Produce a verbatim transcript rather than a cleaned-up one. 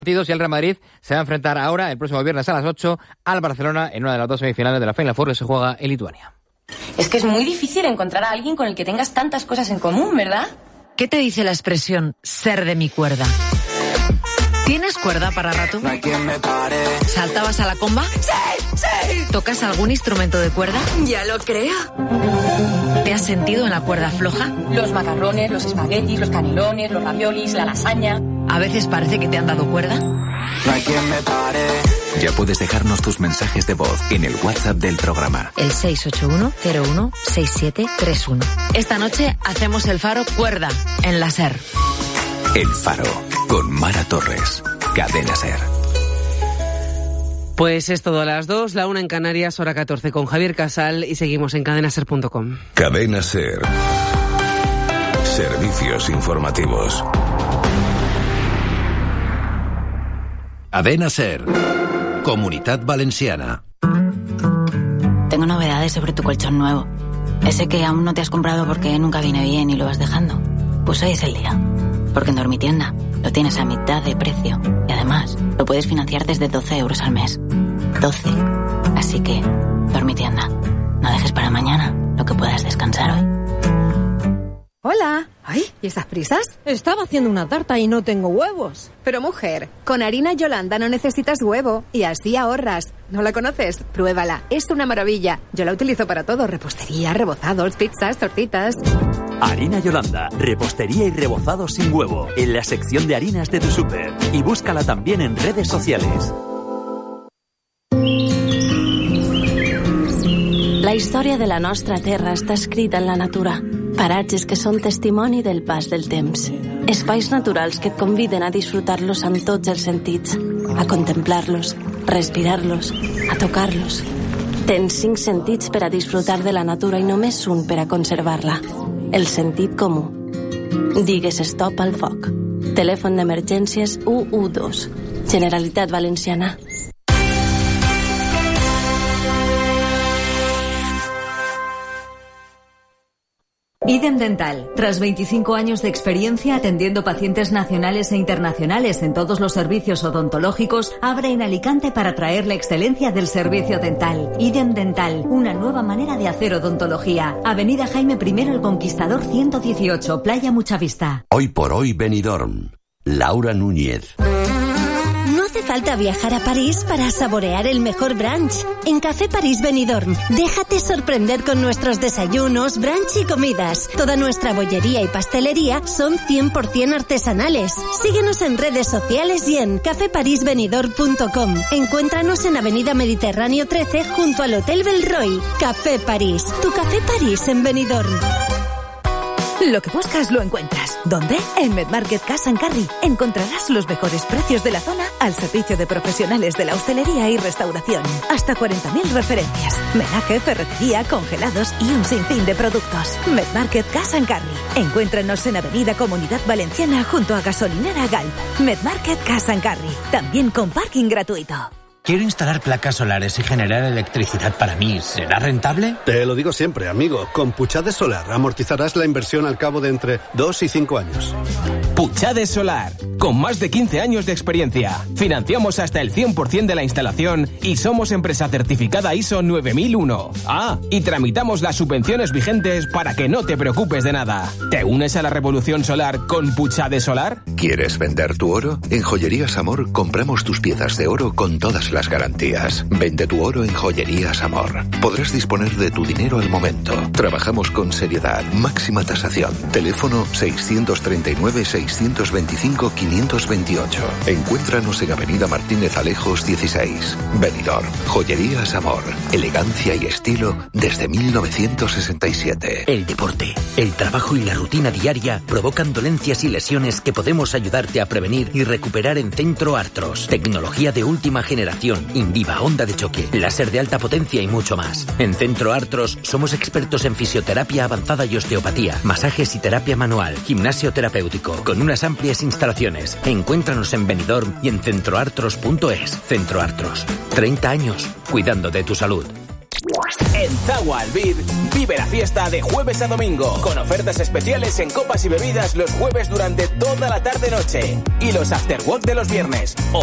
Y el Real Madrid se va a enfrentar ahora, el próximo viernes a las ocho, al Barcelona en una de las dos semifinales de la Final Four que se juega en Lituania. Es que es muy difícil encontrar a alguien con el que tengas tantas cosas en común, ¿verdad? ¿Qué te dice la expresión ser de mi cuerda? ¿Tienes cuerda para rato? No hay quien me pare. ¿Saltabas a la comba? ¡Sí! ¡Sí! ¿Tocas algún instrumento de cuerda? Ya lo creo. ¿Te has sentido en la cuerda floja? Los macarrones, los espaguetis, los canelones, los raviolis, la lasaña. ¿A veces parece que te han dado cuerda? No hay quien me pare. Ya puedes dejarnos tus mensajes de voz en el WhatsApp del programa. El seis ocho uno cero uno seis siete tres uno. Esta noche hacemos el faro cuerda en la SER. El Faro, con Mara Torres, Cadena SER. Pues es todo a las dos, la una en Canarias, hora catorce con Javier Casal y seguimos en cadena ser punto com. Cadena SER. Servicios informativos. Cadena SER. Comunitat Valenciana. Tengo novedades sobre tu colchón nuevo. Ese que aún no te has comprado porque nunca viene bien y lo vas dejando. Pues hoy es el día. Porque en Dormitienda lo tienes a mitad de precio. Y además, lo puedes financiar desde doce euros al mes. doce. Así que, Dormitienda, no dejes para mañana lo que puedas descansar hoy. Hola. Ay, ¿y estas prisas? Estaba haciendo una tarta y no tengo huevos. Pero mujer, con harina Yolanda no necesitas huevo y así ahorras. ¿No la conoces? Pruébala, es una maravilla. Yo la utilizo para todo, repostería, rebozados, pizzas, tortitas. Harina Yolanda, repostería y rebozados sin huevo, en la sección de harinas de tu súper. Y búscala también en redes sociales. La història de la nostra terra està escrita en la natura. Paratges que són testimoni del pas del temps. Espais naturals que et conviden a disfrutar-los amb tots els sentits, a contemplar-los, respirar-los, a tocar-los. Tens cinc sentits per a disfrutar de la natura i només un per a conservar-la. El sentit comú. Digues stop al foc. Telèfon d'emergències u u dos. Generalitat Valenciana. Idem Dental. Tras veinticinco años de experiencia atendiendo pacientes nacionales e internacionales en todos los servicios odontológicos, abre en Alicante para traer la excelencia del servicio dental. Idem Dental, una nueva manera de hacer odontología. Avenida Jaime primero El Conquistador ciento dieciocho, Playa Muchavista. Hoy por hoy Benidorm. Laura Núñez. No hace falta viajar a París para saborear el mejor brunch. En Café París Benidorm, déjate sorprender con nuestros desayunos, brunch y comidas. Toda nuestra bollería y pastelería son cien por ciento artesanales. Síguenos en redes sociales y en café paris benidorm punto com. Encuéntranos en Avenida Mediterráneo trece junto al Hotel Belroy. Café París, tu Café París en Benidorm. Lo que buscas lo encuentras. ¿Dónde? En Medmarket Cash and Carry. Encontrarás los mejores precios de la zona al servicio de profesionales de la hostelería y restauración. Hasta cuarenta mil referencias. Menaje, ferretería, congelados y un sinfín de productos. Medmarket Cash and Carry. Encuéntranos en Avenida Comunidad Valenciana junto a Gasolinera Galp. Medmarket Cash and Carry. También con parking gratuito. Quiero instalar placas solares y generar electricidad para mí. ¿Será rentable? Te lo digo siempre, amigo. Con Puchades Solar amortizarás la inversión al cabo de entre dos y cinco años. Puchades Solar. Con más de quince años de experiencia. Financiamos hasta el cien por ciento de la instalación y somos empresa certificada I S O nueve mil uno. Ah, y tramitamos las subvenciones vigentes para que no te preocupes de nada. ¿Te unes a la revolución solar con Puchades Solar? ¿Quieres vender tu oro? En Joyerías Amor compramos tus piezas de oro con todas las garantías. Vende tu oro en Joyerías Amor. Podrás disponer de tu dinero al momento. Trabajamos con seriedad, máxima tasación. Teléfono seiscientos treinta y nueve, seiscientos veinticinco, quinientos veintiocho. Encuéntranos en Avenida Martínez Alejos dieciséis. Benidorm. Joyerías Amor. Elegancia y estilo desde mil novecientos sesenta y siete. El deporte, el trabajo y la rutina diaria provocan dolencias y lesiones que podemos ayudarte a prevenir y recuperar en Centro Artros. Tecnología de última generación, Indiva, onda de choque, láser de alta potencia y mucho más. En Centro Artros somos expertos en fisioterapia avanzada y osteopatía, masajes y terapia manual, gimnasio terapéutico, con unas amplias instalaciones. Encuéntranos en Benidorm y en centroartros punto es. Centro Artros. treinta años cuidando de tu salud. En En Zagua Albir, vive la fiesta de jueves a domingo, con ofertas especiales en copas y bebidas los jueves durante toda la tarde-noche y los afterwork de los viernes.